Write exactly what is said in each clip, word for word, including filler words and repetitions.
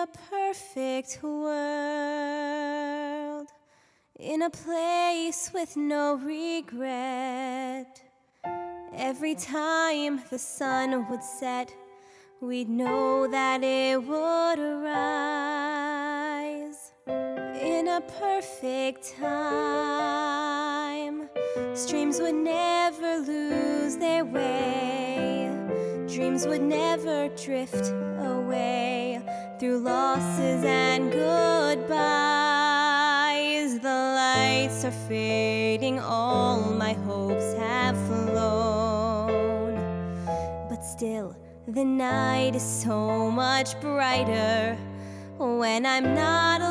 perfect world, in a place with no regret, every time the sun would set, we'd know that it would arise. In a perfect time, streams would never lose their way, dreams would never drift away through losses and goodbyes. The lights are fading, all my hopes have flown, but still the night is so much brighter when I'm not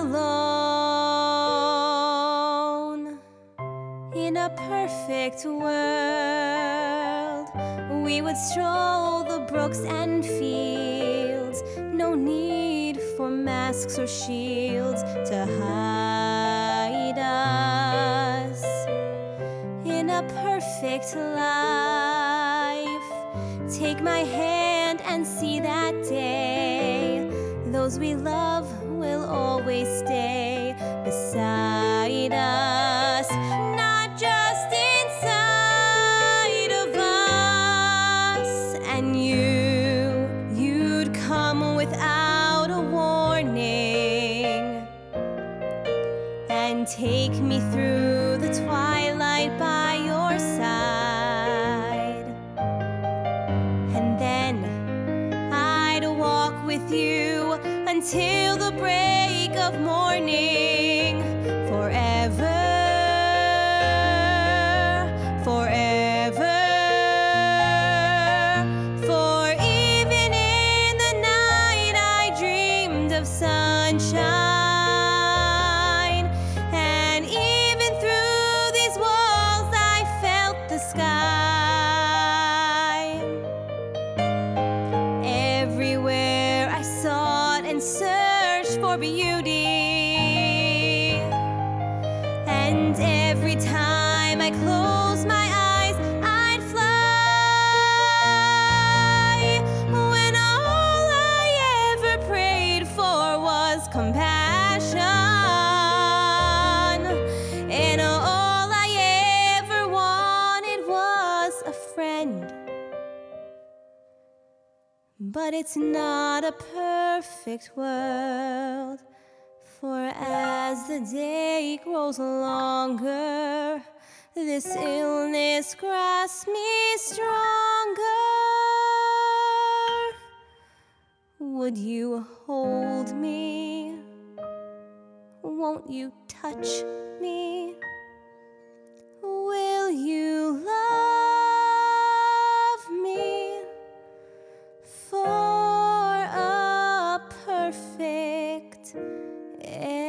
alone. In a perfect world, we would stroll the brooks and fields, no need for masks or shields to hide us. In a perfect life, take my hand and see that day, those we love will always stay beside us, not just inside of us. And you, you'd come without a warning and take me through the twilight by your side, and then I'd walk with you until the break of morning, forever, forever. For even in the night I dreamed of sunshine, and even through these walls I felt the sky. Everywhere I sought and searched for beauty, and every time I closed my eyes I'd fly, when all I ever prayed for was compassion, and all I ever wanted was a friend. But it's not a perfect world, for as the day grows longer, this illness grasps me stronger. Would you hold me? Won't you touch me? Will you love me? For a perfect